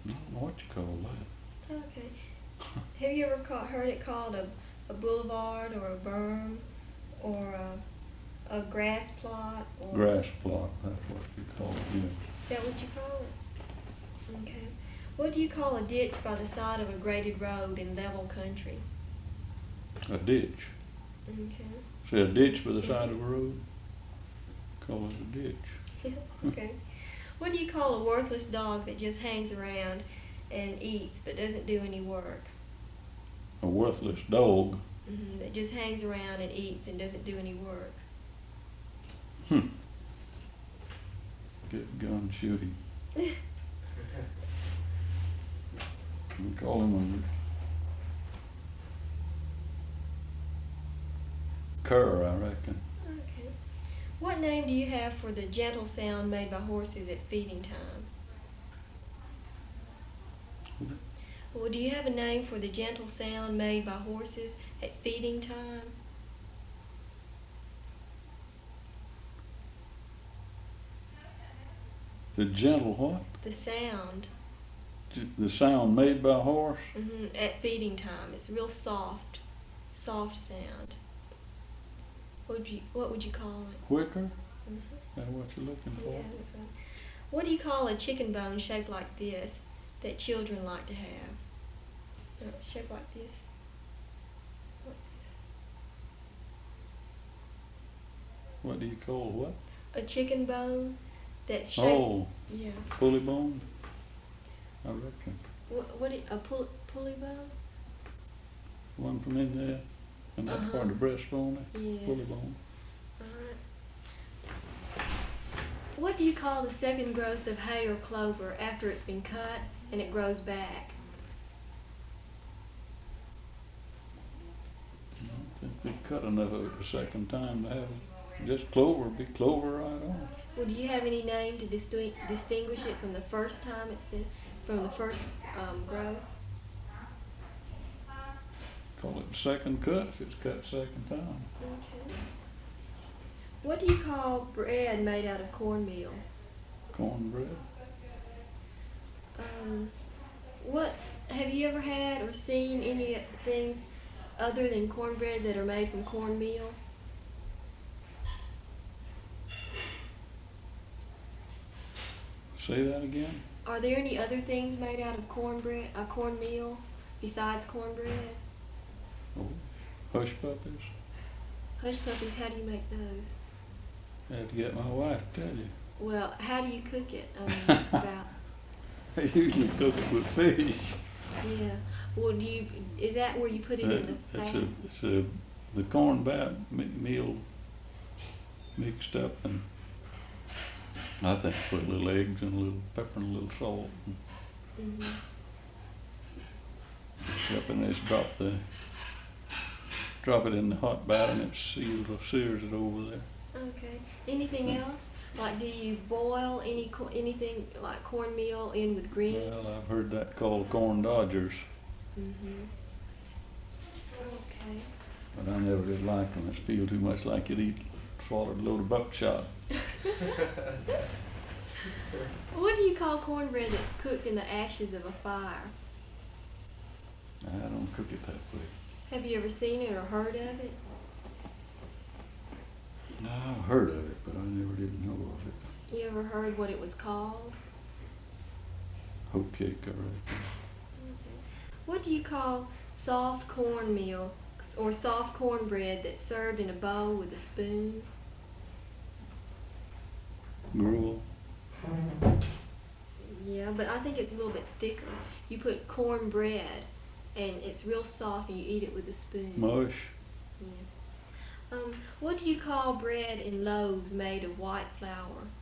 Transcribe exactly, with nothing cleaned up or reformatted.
I don't know what you call that. Okay. Have you ever ca- heard it called a, a boulevard or a berm or a, a grass plot? Or Grass plot, that's what you call it, yeah. Is that what you call it? Okay. What do you call a ditch by the side of a graded road in level country? A ditch. Okay. See a ditch by the side of a road? Call it a ditch. Yeah, okay. What do you call a worthless dog that just hangs around and eats but doesn't do any work? A worthless dog. Mm-hmm, that just hangs around and eats and doesn't do any work. Hmm. Get gun shooting. We call him a cur, I reckon. Okay. What name do you have for the gentle sound made by horses at feeding time? Well, do you have a name for the gentle sound made by horses at feeding time? The gentle what? The sound. J- The sound made by a horse? Hmm At feeding time. It's real soft, soft sound. What would you What would you call it? Quicker? Mm-hmm. That's what you're looking for? Yeah, that's right. What do you call a chicken bone shaped like this that children like to have? No, it's shaped like this. Like What do you call what? this. A chicken bone that's shaped. Oh, Yeah. pulley bone? I reckon. What? What? It, a pull, pulley bone? One from in there, and that Uh-huh. part of the breastbone, Yeah. pulley bone. Alright. What do you call the second growth of hay or clover after it's been cut and it grows back? I don't think we cut enough of it the second time to have it. Just clover, be clover right on. Well, do you have any name to distin- distinguish it from the first time it's been, from the first um, growth? Call it second cut if it's cut second time. Okay. What do you call bread made out of cornmeal? Cornbread. Um, what have you ever had or seen any things other than cornbread that are made from cornmeal? Say that again? Are there any other things made out of cornbread, uh, cornmeal besides cornbread? Oh, hush puppies. Hush puppies, how do you make those? I had to get my wife to tell you. Well, how do you cook it? Um, about They usually cook it with fish. yeah. Well, do you? Is that where you put it Uh, in the It's fat? a, it's a, the corn bat me- meal mixed up, and I think put little eggs and a little pepper and a little salt. And Mm-hmm. up and just drop the drop it in the hot bat, and it seals or sears it over there. Okay. Anything else? Like, do you boil any co- anything like cornmeal in with greens? Well, I've heard that called corn dodgers, Mm-hmm. Okay. but I never did like them. It feel too much like you'd eat swallowed a load of buckshot. What do you call cornbread that's cooked in the ashes of a fire? I don't cook it that way. Have you ever seen it or heard of it? No, I've heard of it, but I never did know of it. You ever heard what it was called? Hoe cake, I reckon. Okay. What do you call soft cornmeal or soft cornbread that's served in a bowl with a spoon? Gruel. Yeah, but I think it's a little bit thicker. You put cornbread, and it's real soft, and you eat it with a spoon. Mush. Yeah. Um, what do you call bread in loaves made of white flour?